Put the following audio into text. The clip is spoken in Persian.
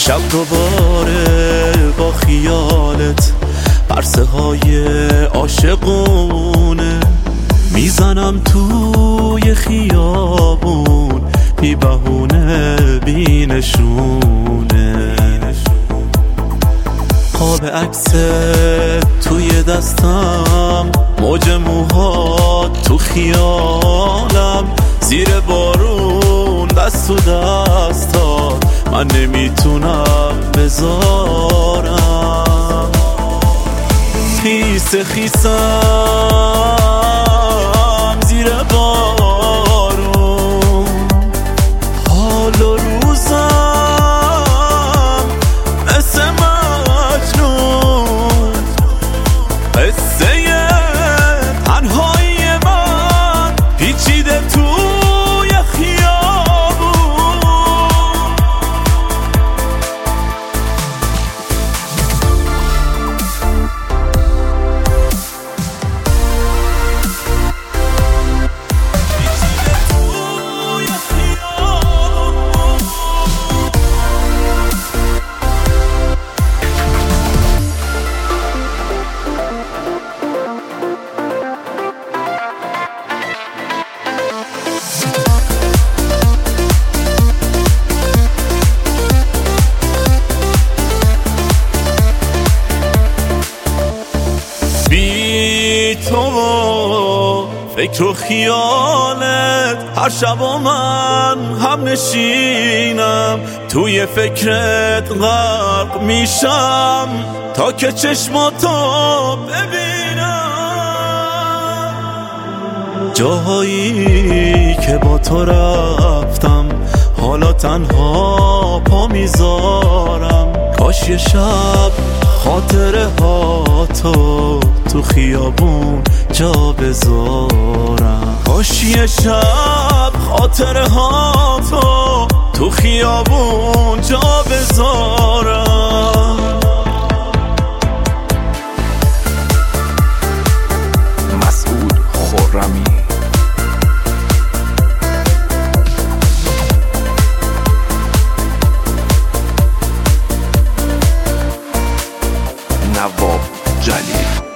شب دوباره با خیالت پرسه های عاشقونه میزنم توی خیابون، بی بهونه بی نشونه. قاب عکست توی دستم، موج موهات تو خیالم، زیر بارون دست تو دستات من نمیتونم بذارم. خیس خیسم زیر بارون، حال و روزم مثل مجنون، قصه تنهایی من پیچیده توی خیابون. تو فکر و خیالت هر شب و من هم نشینم، توی فکرت غرق میشم تا که چشماتو ببینم. جاهایی که با تو رفتم حالا تنها پا میذارم، کاش یه شب خاطره ها تو خیابون جا بذارم. کاش یه شب خاطره ها تو خیابون جا بذارم. مسعود خرمی. نواب جلیل.